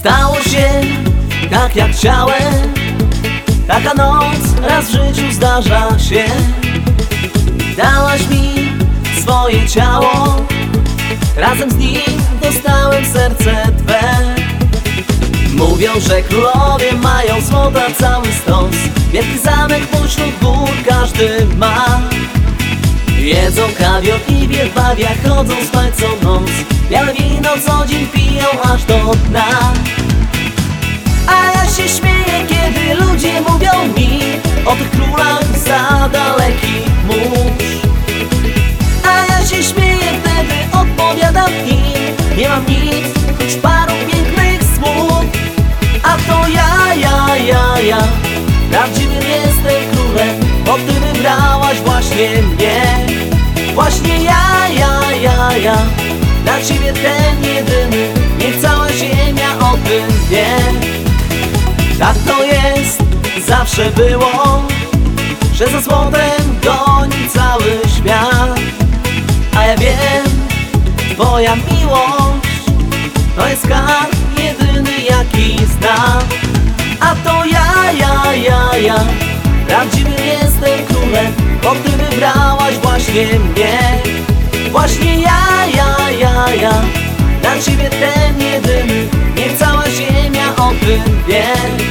Stało się tak jak chciałem. Taka noc raz w życiu zdarza się. Dałaś mi swoje ciało, razem z nim dostałem serce Twe. Mówią, że królowie mają złota cały stos. Wielki zamek pośród gór każdy ma. Jedzą kawior i w jedwabiach, chodzą spać co noc. Białe wino co dzień piją aż do dna. A ja się śmieję, kiedy ludzie mówią mi o tych królach za dalekich mórz. A ja się śmieję, wtedy odpowiadam im: nie mam nic, choć paru pięknych słów. A to ja, prawdziwym jestem królem, bo Ty wybrałaś właśnie mnie. Właśnie ja, dla Ciebie ten jedyny, niech cała ziemia o tym wie. Tak to jest, zawsze było, że za złotem goni cały świat. A ja wiem, Twoja miłość to jest skarb jedyny jaki znam. A to ja, prawdziwym jestem królem, bo Ty wybrałaś właśnie mnie. Właśnie ja, dla Ciebie ten jedyny, niech cała ziemia o tym wie.